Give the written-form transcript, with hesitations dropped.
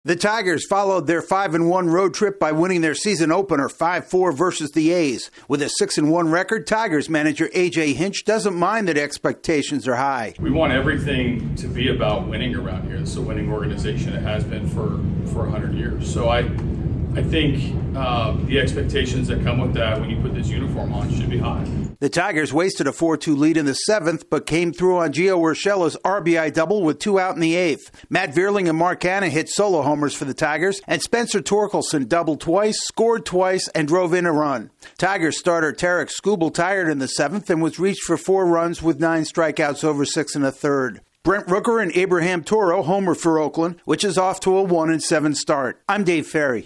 The Tigers followed their 5-1 road trip by winning their season opener 5-4 versus the A's. With a 6-1 record, Tigers manager A.J. Hinch doesn't mind that expectations are high. We want everything to be about winning around here. It's a winning organization. It has been for 100 years. So I think the expectations that come with that when you put this uniform on should be high. The Tigers wasted a 4-2 lead in the 7th, but came through on Gio Urshela's RBI double with 2 out in the 8th. Matt Vierling and Mark Canha hit solo homers for the Tigers, and Spencer Torkelson doubled twice, scored twice, and drove in a run. Tigers starter Tarek Skubal tired in the 7th and was reached for 4 runs with 9 strikeouts over 6 1/3. Brent Rooker and Abraham Toro homered for Oakland, which is off to a 1-7 start. I'm Dave Ferry.